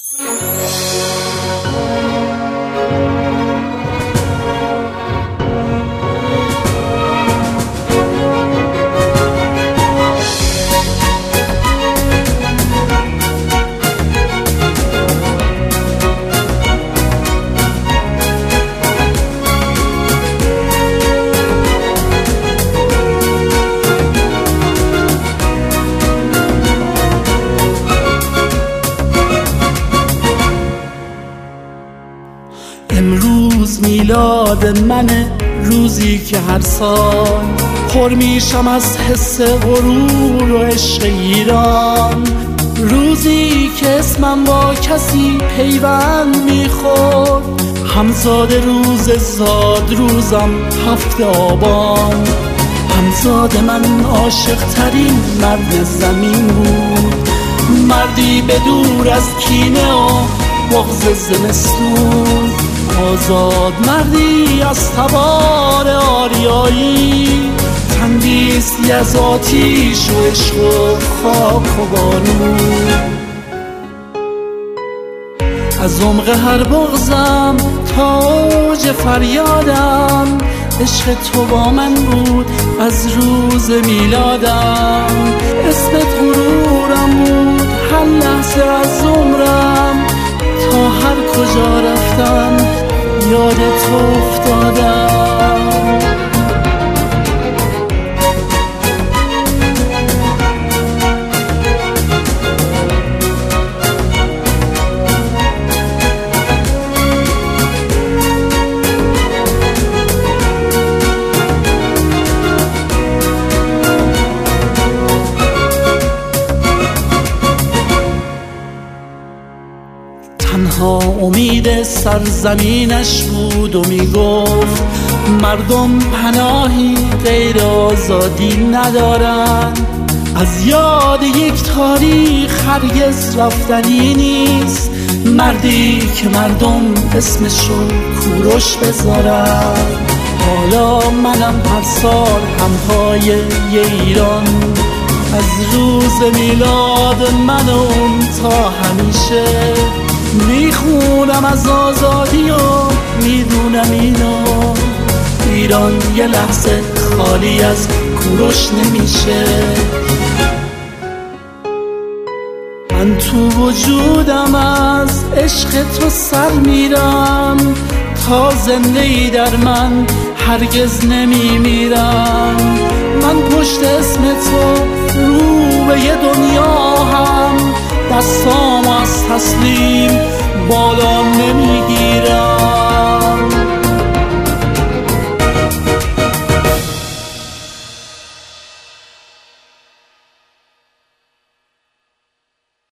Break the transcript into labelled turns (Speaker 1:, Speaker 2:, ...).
Speaker 1: امروز میلاد منه، روزی که هر سال پر میشم از حس غرور و عشق ایران، روزی که اسمم با کسی پیوند میخورد، همزاد روز زاد روزم 7 آبان. همزاد من عاشق ترین مرد زمین بود، مردی به دور از کینه و بغض زمستون، آزاد مردی از تبار آریایی، تندیستی از آتیش و عشق و خاک و بارون. از عمق هر بغضم تا اوج فریادم، عشق تو با من بود از روز میلادم، اسمت غرورم بود هر لحظه از عمرم، تا هر کجا رفتم یاد تو افتادم. تنها امید سرزمینش بود و میگفت مردم پناهی غیر آزادی ندارن، از یاد یک تاریخ هرگز رفتنی نیست، مردی که مردم اسمشو کوروش بذارن. حالا منم هر سال همپای ایران، از روز میلاد من و اون تا همیشه میخونم از آزادی و میدونم اینو، ایران یه لحظه خالی از کوروش نمیشه. من تو وجودم از عشق تو سر میرم، تا زنده ای در من هرگز نمیمیرم. من پشت اسم تو رو به یه دنیا هم، دستام از تسلیم بالا نمی